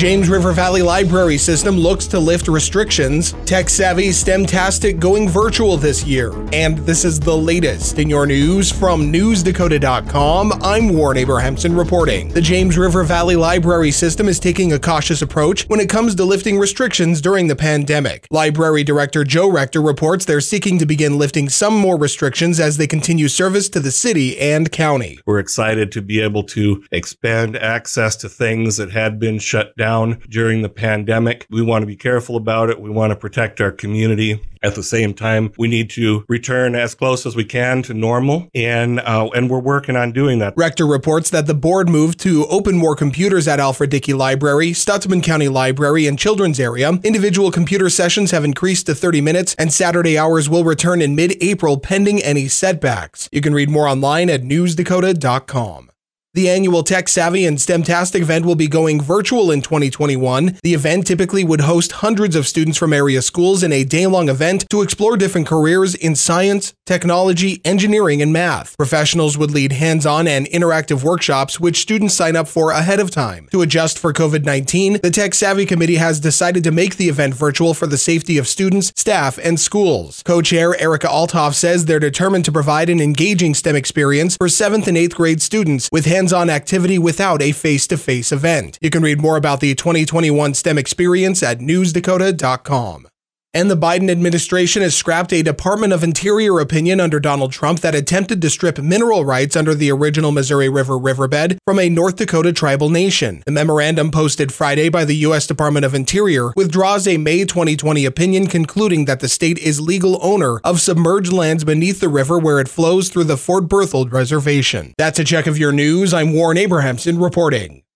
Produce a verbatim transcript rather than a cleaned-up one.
James River Valley Library System looks to lift restrictions. Tech-savvy STEMtastic going virtual this year. And this is the latest in your news from news dakota dot com. I'm Warren Abrahamson reporting. The James River Valley Library System is taking a cautious approach when it comes to lifting restrictions during the pandemic. Library Director Joe Rector reports they're seeking to begin lifting some more restrictions as they continue service to the city and county. We're excited to be able to expand access to things that had been shut down during the pandemic. We want to be careful about it. We want to protect our community. At the same time, we need to return as close as we can to normal, and uh, and we're working on doing that. Rector reports that the board moved to open more computers at Alfred Dickey Library, Stutsman County Library, and Children's Area. Individual computer sessions have increased to thirty minutes, and Saturday hours will return in mid-April pending any setbacks. You can read more online at news dakota dot com. The annual Tech Savvy and STEMtastic event will be going virtual in twenty twenty-one. The event typically would host hundreds of students from area schools in a day-long event to explore different careers in science, technology, engineering, and math. Professionals would lead hands-on and interactive workshops, which students sign up for ahead of time. To adjust for covid nineteen, the Tech Savvy Committee has decided to make the event virtual for the safety of students, staff, and schools. Co-chair Erica Althoff says they're determined to provide an engaging STEM experience for seventh and eighth grade students with hands hands-on activity without a face-to-face event. You can read more about the twenty twenty-one STEM experience at news dakota dot com. And the Biden administration has scrapped a Department of Interior opinion under Donald Trump that attempted to strip mineral rights under the original Missouri River riverbed from a North Dakota tribal nation. The memorandum posted Friday by the U S Department of Interior withdraws a May twenty twenty opinion concluding that the state is legal owner of submerged lands beneath the river where it flows through the Fort Berthold Reservation. That's a check of your news. I'm Warren Abrahamson reporting.